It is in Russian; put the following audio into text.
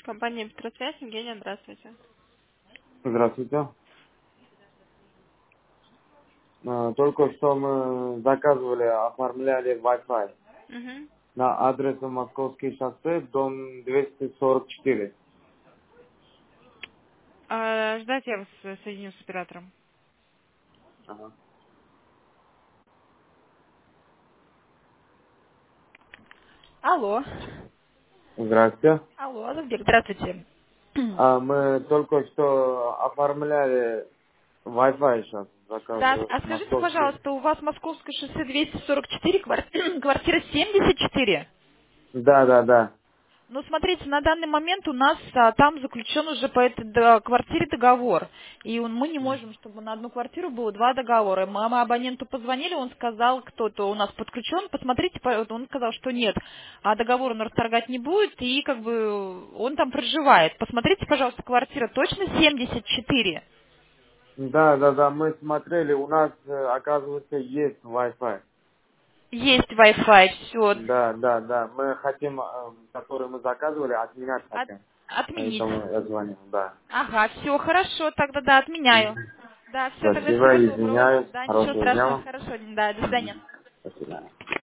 Компания Петросвязь, Евгения, здравствуйте. Здравствуйте. Только что мы заказывали, оформляли Wi-Fi Угу. на адрес Московский шоссе, дом 244. Ждать я вас соединю с оператором. Ага. Алло. Здравствуйте. Алло, Лавдик, здравствуйте. Мы только что оформляли Wi-Fi сейчас, Да, заказывали а скажите, Московский. пожалуйста, у вас Московское шоссе 244, квартира 74? Да, да, да. Ну, смотрите, на данный момент у нас там заключен уже по этой квартире договор. И мы не можем, чтобы на одну квартиру было два договора. Мы абоненту позвонили, он сказал, кто-то у нас подключен, посмотрите, он сказал, что нет, а договор он расторгать не будет, и как бы он там проживает. Посмотрите, пожалуйста, квартира точно 74? Да, да, да, мы смотрели, у нас, оказывается, есть Wi-Fi. Есть Wi-Fi, все. Да, да, да. Мы хотим, который мы заказывали, отменять хотим. Отменить. Поэтому я звоню, да. Ага, все, хорошо, тогда да, отменяю. Мгм. Да, все, тогда Спасибо, всего доброго. извиняюсь. Да, ничего Хорошего страшного, дня. хорошо, да, до свидания. Мгм. До свидания.